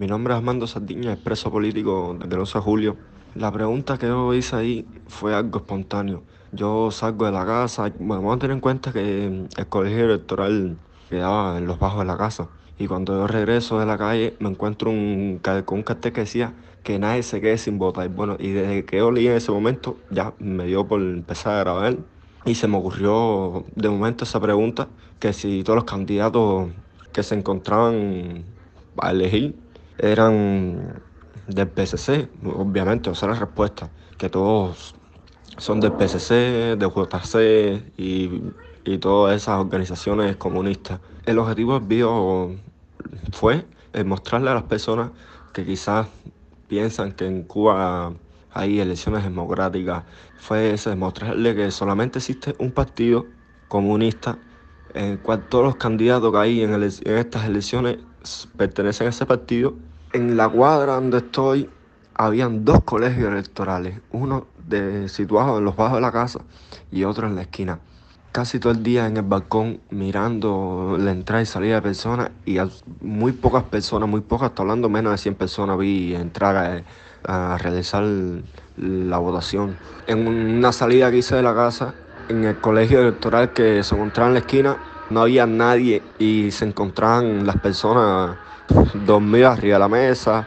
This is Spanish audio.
Mi nombre es Armando Sardiña, expreso político desde el 11 de julio. La pregunta que yo hice ahí fue algo espontáneo. Yo salgo de la casa, bueno, vamos a tener en cuenta que el colegio electoral quedaba en los bajos de la casa. Y cuando yo regreso de la calle me encuentro con un cartel que decía que nadie se quede sin votar. Bueno, y desde que yo leí en ese momento ya me dio por empezar a grabar y se me ocurrió de momento esa pregunta, que si todos los candidatos que se encontraban a elegir eran del PSC, obviamente, o sea, la respuesta, que todos son del PSC, de JC y todas esas organizaciones comunistas. El objetivo del video fue mostrarle a las personas que quizás piensan que en Cuba hay elecciones democráticas, fue ese, demostrarle que solamente existe un partido comunista en el cual todos los candidatos que hay en estas elecciones pertenecen a ese partido. En la cuadra donde estoy habían dos colegios electorales, situado en los bajos de la casa y otro en la esquina. Casi todo el día en el balcón mirando la entrada y salida de personas y muy pocas personas, muy pocas, estoy hablando menos de 100 personas vi entrar a realizar la votación. En una salida que hice de la casa, en el colegio electoral que se encontraba en la esquina, no había nadie y se encontraban las personas dormidas arriba de la mesa,